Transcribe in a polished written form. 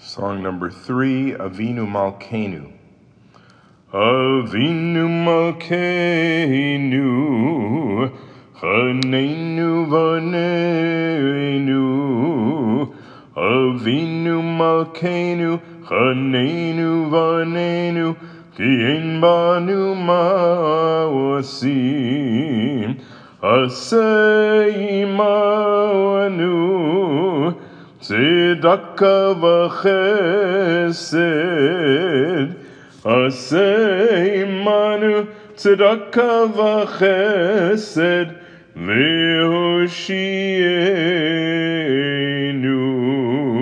Song number 3, Avinu Malkeinu. Avinu Malkeinu, Chaneinu Vaneinu. Avinu Malkeinu, Chaneinu Vaneinu, Ki ein banu ma'osim, Aseh imanu, Tzedakah v'chesed, Aseh imanu, Tzedakah v'chesed, Le'hoshienu.